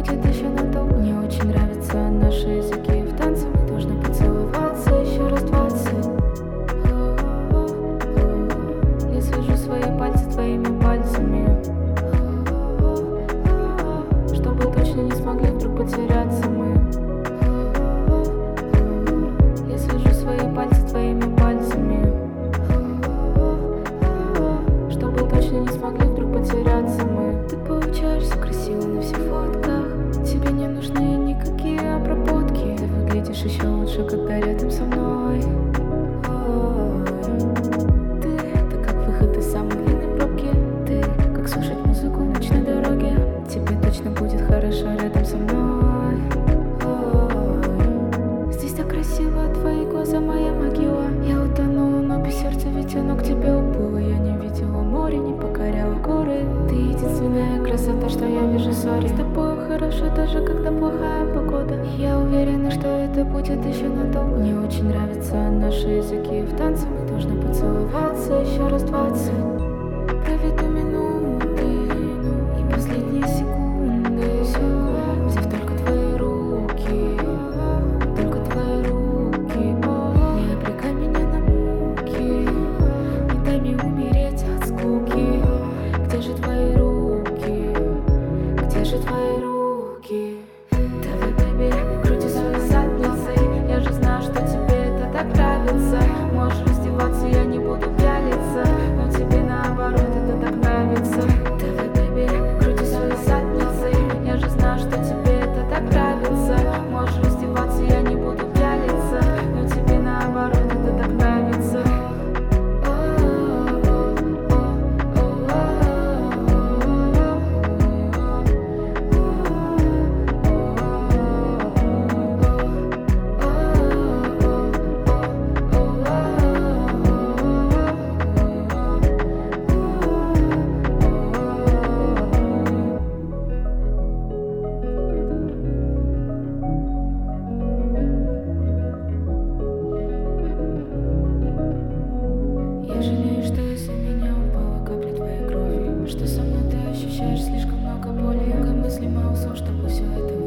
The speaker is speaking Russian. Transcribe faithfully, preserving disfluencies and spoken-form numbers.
будет еще надолго. Мне очень нравятся наши языки в танце. Мы должны поцеловаться еще раз двадцать. Я свяжу свои пальцы твоими пальцами, чтобы точно не смогли вдруг потеряться мы. Я свяжу свои пальцы твоими пальцами, чтобы точно не смогли вдруг потеряться мы. Ты получаешься красиво на всех фотках. Тебе не нужны никакие обработки. Ты выглядишь еще лучше, когда рядом со мной. Ты — это как выход из самой длинной пробки. Ты — как слушать музыку в ночной дороге. Тебе точно будет хорошо рядом со мной. Здесь так красиво, твои глаза — моя могила. Я утонула, но без сердца, ведь оно к тебе уплыло. Я не видела море, не покоряла горы. Ты единственная красота, что я вижу, сори. С тобой хорошо, даже когда плохая погода. Я уверена, что это будет еще надолго. Мне очень нравятся наши языки в танце. Мы должны поцеловаться еще раз двадцать. Проведу минуты и последние секунды, взяв только твои руки, только твои руки. Не обрекай меня на муки, не дай мне умереть от скуки. Где же твои руки? Где же твои руки? Давай, бэби, крути свои задницы. Я же знаю, что тебе это так нравится. Можешь раздеваться, я не буду пялиться, но тебе наоборот это так нравится. Давай, бэби, крути свои задницы. Я же знаю, что тебе это так нравится. Можешь раздеваться, я не буду пялиться, но тебе наоборот это так нравится. Я жалею, что из-за меня упала капля твоей крови, что со мной ты ощущаешь слишком много боли. Много мыслей, мало слов, чтобы все это